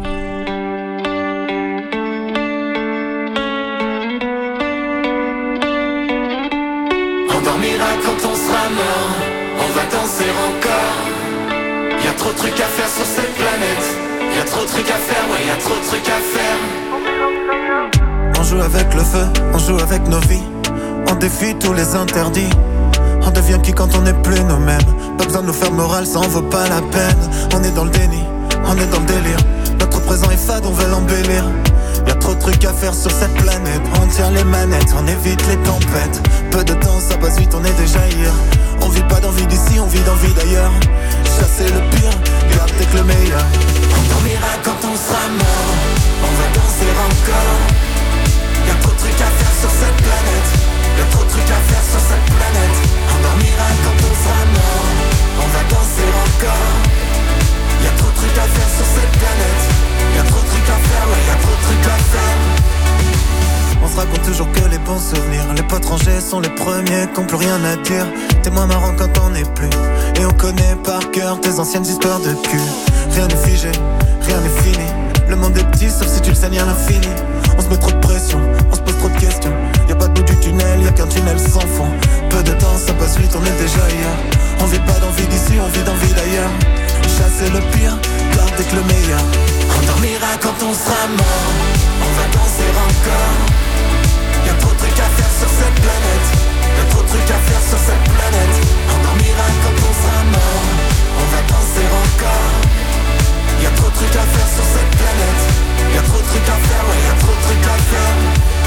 On dormira quand on sera mort, on va danser encore. Y'a trop de trucs à faire sur cette planète, y'a trop de trucs à faire, ouais y'a trop de trucs à faire. On joue avec le feu, on joue avec nos vies, on défie tous les interdits. On devient qui quand on n'est plus nous-mêmes. Pas besoin de nous faire morale, ça en vaut pas la peine. On est dans le déni, on est dans le délire. Notre présent est fade, on veut l'embellir. Y'a trop de trucs à faire sur cette planète. On tient les manettes, on évite les tempêtes. Peu de temps, ça passe vite, on est déjà hier. On vit pas d'envie d'ici, on vit d'envie d'ailleurs. Chasser le pire, garder que le meilleur. On dormira quand on sera mort, on va danser encore. Y'a trop de trucs à faire sur cette planète, y'a trop de trucs à faire sur cette planète. On dormira quand on sera mort, on va danser encore. Y'a trop de trucs à faire sur cette planète, y'a trop de trucs à faire, ouais y'a trop de trucs à faire. On se raconte toujours que les bons souvenirs. Les potes rangés sont les premiers qui n'ont plus rien à dire. T'es moins marrant quand on n'est plus, et on connaît par cœur tes anciennes histoires de cul. Rien n'est figé, rien n'est fini. Le monde est petit sauf si tu le saignes à l'infini. On se met trop de pression, on se pose trop de questions. Y'a pas de bout du tunnel, y'a qu'un tunnel sans fond. Peu de temps, ça passe vite, on est déjà ailleurs. On vit pas d'envie d'ici, on vit d'envie d'ailleurs. Chasser le pire, garder que le meilleur. On dormira quand on sera mort, on va danser encore. Y'a trop de trucs à faire sur cette planète, y'a trop de trucs à faire sur cette planète. On dormira quand on sera mort, on va danser encore. Y'a trop de trucs à faire sur cette planète, y'a trop de trucs à faire, ouais y'a trop de trucs à faire.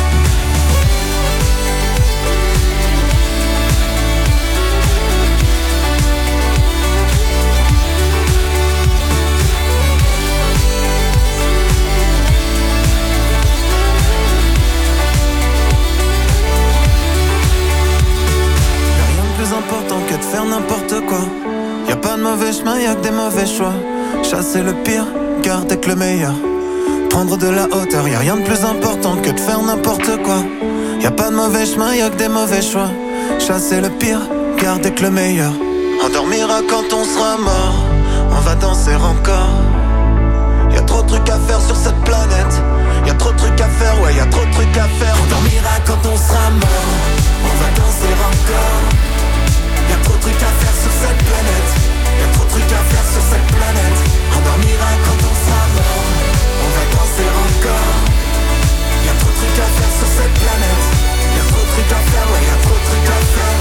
Important que de faire n'importe quoi. Y'a pas de mauvais chemin, y'a que des mauvais choix. Chasser le pire, garder que le meilleur. Prendre de la hauteur, y'a rien de plus important que de faire n'importe quoi. Y'a pas de mauvais chemin, y'a que des mauvais choix. Chasser le pire, garder que le meilleur. On dormira quand on sera mort, on va danser encore. Y'a trop de trucs à faire sur cette planète. Y'a trop de trucs à faire, ouais, y'a trop de trucs à faire. On dormira quand on sera mort, on va danser encore. Y'a trop de trucs à faire sur cette planète. Y'a trop de trucs à faire sur cette planète. On dormira quand on sera mort, on va danser encore. Y'a trop de trucs à faire sur cette planète. Y'a trop de trucs à faire, ouais, y'a trop de trucs à faire.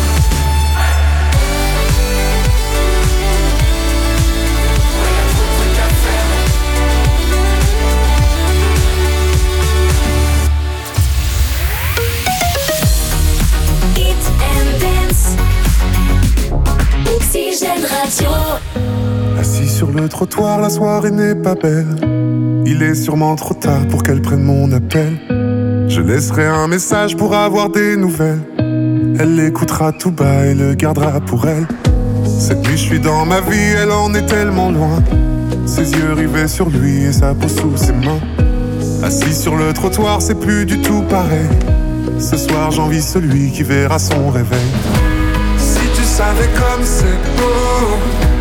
Oxygène Radio. Assis sur le trottoir, la soirée n'est pas belle. Il est sûrement trop tard pour qu'elle prenne mon appel. Je laisserai un message pour avoir des nouvelles. Elle l'écoutera tout bas et le gardera pour elle. Cette nuit je suis dans ma vie, elle en est tellement loin. Ses yeux rivés sur lui et sa peau sous ses mains. Assis sur le trottoir, c'est plus du tout pareil. Ce soir j'envie celui qui verra son réveil. Si tu savais comme c'est beau,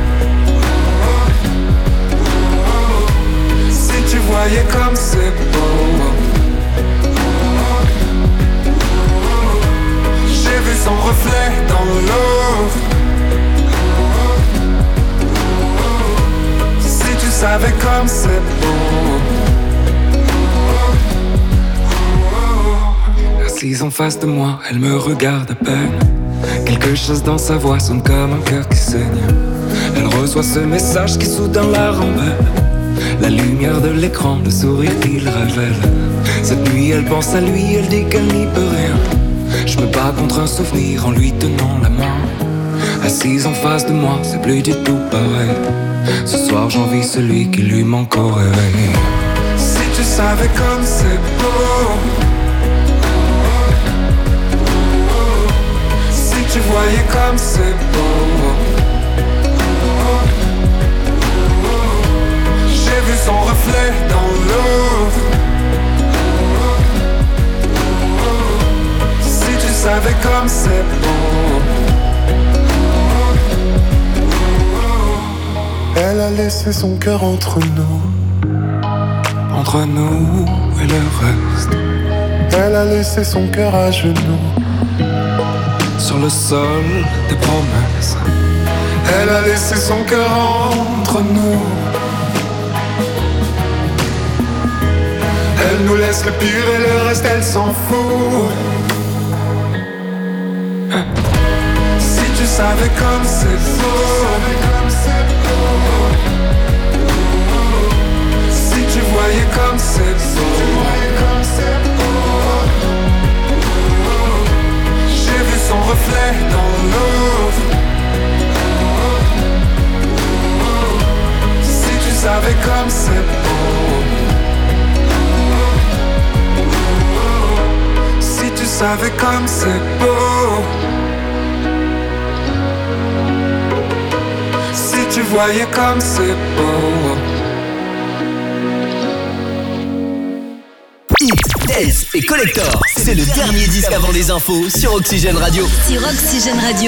si tu voyais comme c'est beau. J'ai vu son reflet dans l'eau. Si tu savais comme c'est beau. Assise en face de moi, elle me regarde à peine. Quelque chose dans sa voix sonne comme un cœur qui saigne. Elle reçoit ce message qui soudain la rembelle. La lumière de l'écran, le sourire qu'il révèle. Cette nuit elle pense à lui, elle dit qu'elle n'y peut rien. Je me bats contre un souvenir en lui tenant la main. Assise en face de moi, c'est plus du tout pareil. Ce soir j'envie celui qui lui manque au réveil. Si tu savais comme c'est beau, si tu voyais comme c'est beau. J'ai vu son reflet dans l'eau. Si tu savais comme c'est beau. Elle a laissé son cœur entre nous, entre nous et le reste. Elle a laissé son cœur à genoux, sur le sol des promesses. Elle a laissé son cœur entre nous. Elle nous laisse le pire et le reste elle s'en fout. Si tu savais comme c'est beau, si tu voyais comme c'est beau. J'ai vu son reflet dans l'eau. Si tu savais comme c'est beau. Si tu savais comme c'est beau. Si tu voyais comme c'est beau. Hit, Dance et Collector, c'est le dernier disque avant les infos sur Oxygène Radio. Sur Oxygène Radio.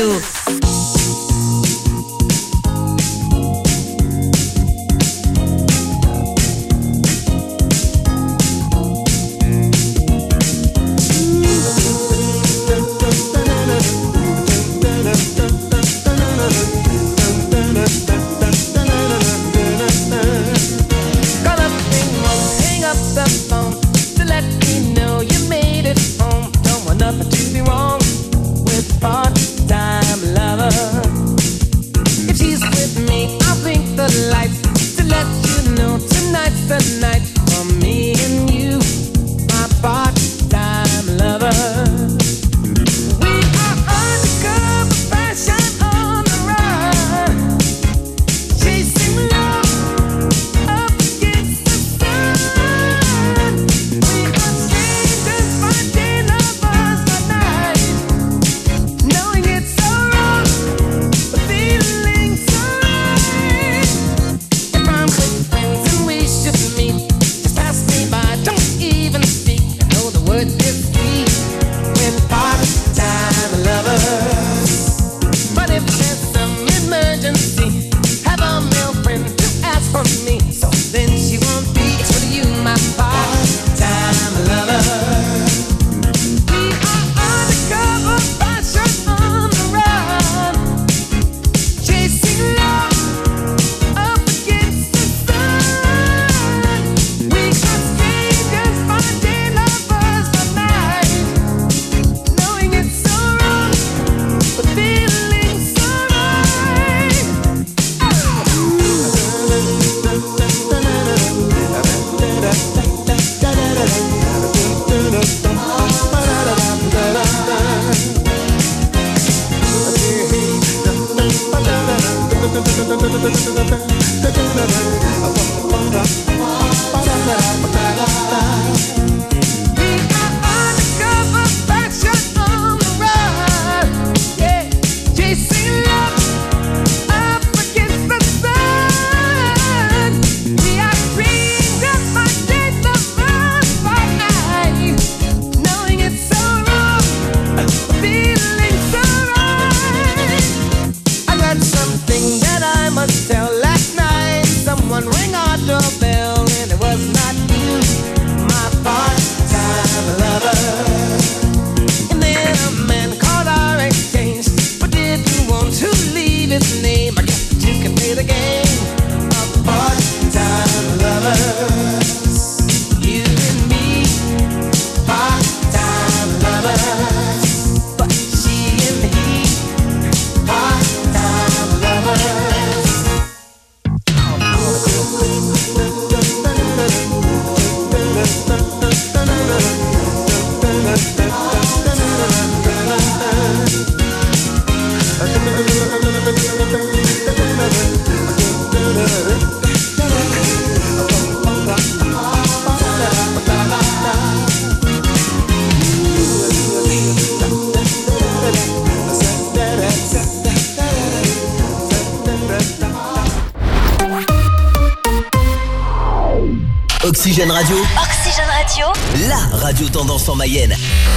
Oxygène Radio. Oxygène Radio. La radio tendance en Mayenne.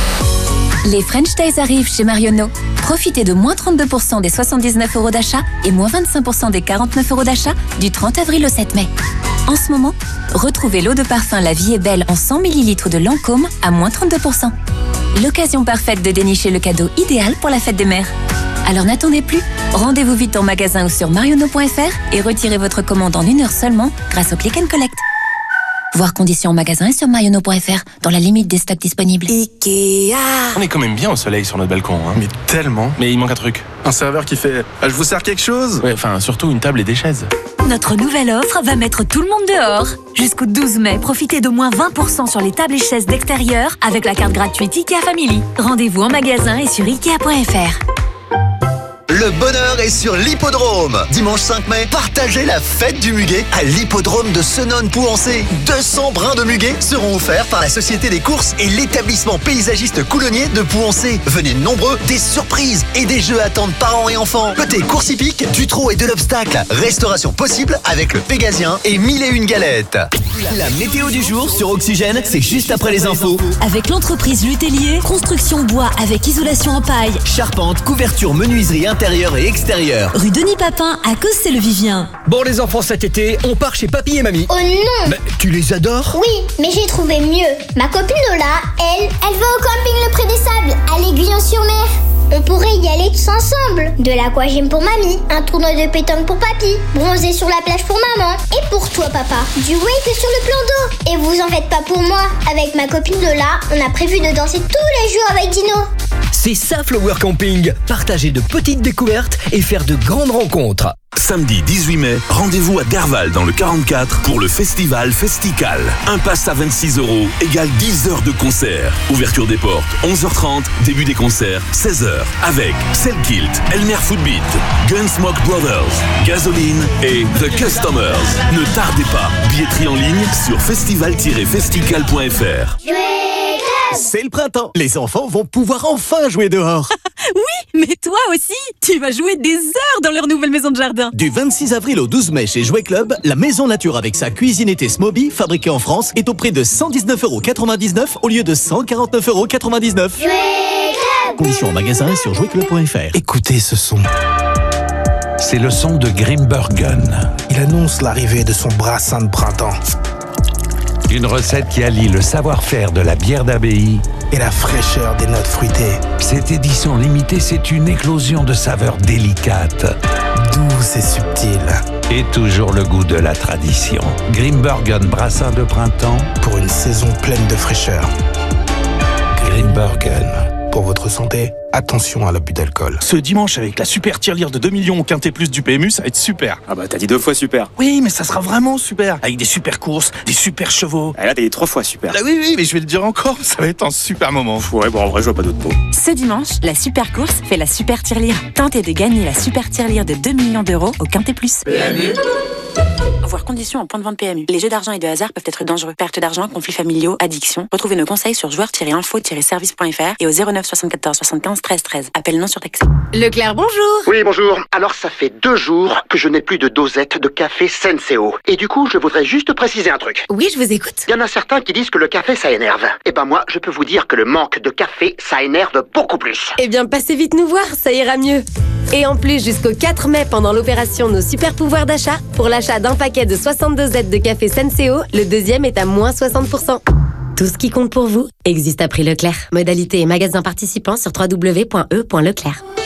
Les French Days arrivent chez Marionneau. Profitez de moins trente-deux pour cent des soixante-dix-neuf euros d'achat et moins vingt-cinq pour cent des quarante-neuf euros d'achat du trente avril au sept mai. En ce moment, retrouvez l'eau de parfum La Vie est Belle en cent millilitres de Lancôme à moins trente-deux pour cent. L'occasion parfaite de dénicher le cadeau idéal pour la fête des mères. Alors n'attendez plus, rendez-vous vite en magasin ou sur marionneau point f r et retirez votre commande en une heure seulement grâce au Click and Collect. Voir conditions en magasin et sur marionneau point f r dans la limite des stocks disponibles. Ikea. On est quand même bien au soleil sur notre balcon. Hein. Mais tellement. Mais il manque un truc. Un serveur qui fait ah, « Je vous sers quelque chose ?» Ouais, enfin, surtout une table et des chaises. Notre nouvelle offre va mettre tout le monde dehors. Jusqu'au douze mai, profitez de moins vingt pour cent sur les tables et chaises d'extérieur avec la carte gratuite Ikea Family. Rendez-vous en magasin et sur ikea point f r. Le bonheur est sur l'hippodrome. Dimanche cinq mai, partagez la fête du muguet à l'hippodrome de Senones-Pouancé. deux cents brins de muguet seront offerts par la Société des courses et l'établissement paysagiste coulonnier de Pouancé. Venez nombreux, des surprises et des jeux attendent parents et enfants. Côté course hippique, du trot et de l'obstacle. Restauration possible avec le Pégasien et mille et une galettes. La météo du jour sur Oxygène, c'est juste après les infos. Avec l'entreprise Lutellier, construction bois avec isolation en paille. Charpente, couverture, menuiserie intérieure et extérieure. Rue Denis Papin, à Caussé-le-Vivien. Bon les enfants, cet été, on part chez papy et mamie. Oh non! Mais tu les adores? Oui, mais j'ai trouvé mieux. Ma copine Lola, elle, elle va au camping Le Pré des Sables, à l'Aiguillon-sur-Mer. On pourrait y aller tous ensemble. De l'aquagym pour mamie, un tournoi de pétanque pour papy, bronzer sur la plage pour maman. Et pour toi papa, du wake sur le plan d'eau. Et vous en faites pas pour moi. Avec ma copine Lola, on a prévu de danser tous les jours avec Dino. C'est ça Flower Camping. Partager de petites découvertes et faire de grandes rencontres. Samedi dix-huit mai, rendez-vous à Derval dans le quarante-quatre pour le festival Festical. Un pass à vingt-six euros égale dix heures de concert. Ouverture des portes onze heures trente, début des concerts seize heures. Avec Selkilt, Elmer Footbeat, Gunsmoke Brothers, Gasoline et The Customers. Ne tardez pas, billetterie en ligne sur festival tiret festical point f r. C'est le printemps. Les enfants vont pouvoir enfin jouer dehors. Oui, mais toi aussi, tu vas jouer des heures dans leur nouvelle maison de jardin. Du vingt-six avril au douze mai chez Jouet Club, la Maison Nature avec sa cuisinette Smoby, fabriquée en France, est au prix de cent dix-neuf euros quatre-vingt-dix-neuf au lieu de cent quarante-neuf euros quatre-vingt-dix-neuf. Jouet Club. Conditions en magasin et sur jouet club point f r. Écoutez ce son. C'est le son de Grimbergen. Il annonce l'arrivée de son brassin de printemps. Une recette qui allie le savoir-faire de la bière d'abbaye et la fraîcheur des notes fruitées. Cette édition limitée, c'est une éclosion de saveurs délicates, douces et subtiles. Et toujours le goût de la tradition. Grimbergen brassin de printemps pour une saison pleine de fraîcheur. Grimbergen, Pour votre santé, attention à l'abus d'alcool. Ce dimanche, avec la super tirelire de deux millions au Quintet Plus du P M U, ça va être super. Ah bah t'as dit deux fois super. Oui, mais ça sera vraiment super. Avec des super courses, des super chevaux. Ah là t'as dit trois fois super. Ah oui, oui, mais je vais le dire encore, ça va être un super moment. Ouais, bon en vrai je vois pas d'autres mots. Ce dimanche, la super course fait la super tirelire. Tentez de gagner la super tirelire de deux millions d'euros au Quintet Plus. P M U. Voir conditions en point de vente P M U. Les jeux d'argent et de hasard peuvent être dangereux. Perte d'argent, conflits familiaux, addiction. Retrouvez nos conseils sur joueurs tiret info tiret service point f r et au zéro neuf soixante-quatorze soixante-quinze treize treize. Appel non surtaxé. Leclerc, bonjour. Oui, bonjour. Alors, ça fait deux jours que je n'ai plus de dosette de café Senseo. Et du coup, je voudrais juste préciser un truc. Oui, je vous écoute. Il y en a certains qui disent que le café, ça énerve. Eh ben moi, je peux vous dire que le manque de café, ça énerve beaucoup plus. Eh bien, passez vite nous voir, ça ira mieux. Et en plus, jusqu'au quatre mai, pendant l'opération Nos Super Pouvoirs d'achat, pour l'achat d'un paquet de soixante-deux Z de café Senseo, le deuxième est à moins soixante pour cent. Tout ce qui compte pour vous existe à prix Leclerc. Modalité et magasin participant sur w w w point e point leclerc.